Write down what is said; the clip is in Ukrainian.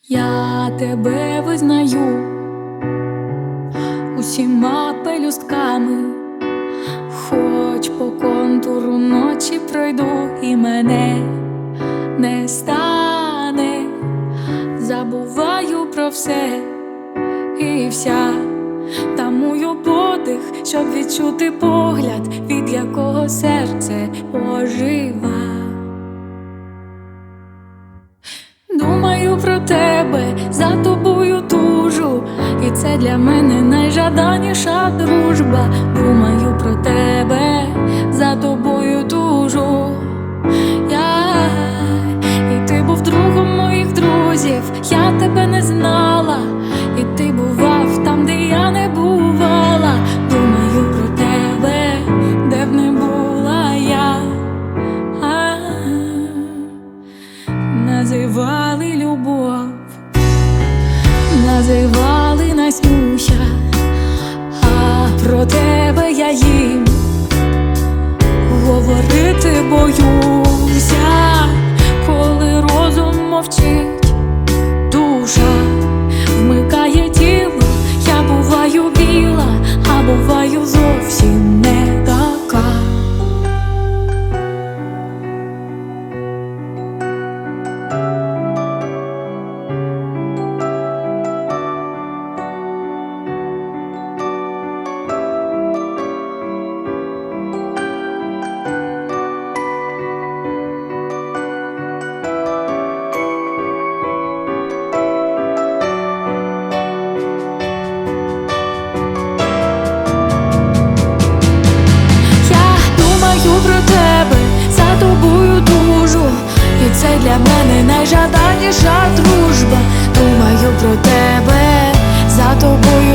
Я тебе визнаю усіма пелюстками, хоч по контуру ночі пройду і мене не стане. Забуваю про все і вся тамую подих, щоб відчути погляд, від якого серце ожива. Думаю про тебе, за тобою тужу, і це для мене найжаданіша дружба. Думаю про тебе, за тобою тужу я. І ти був другом моїх друзів, я тебе не знала, і ти бував там, де я не бувала. Думаю про тебе, де б не була я. Називали любов, називали Настюся, а про тебе я їм говорити боюся. Коли розум мовчить, душа вмикає тіло. Я буваю біла, а буваю зовсім не така. Про тебе, за тобою тужу, і це для мене найжаданіша дружба. Думаю про тебе, за тобою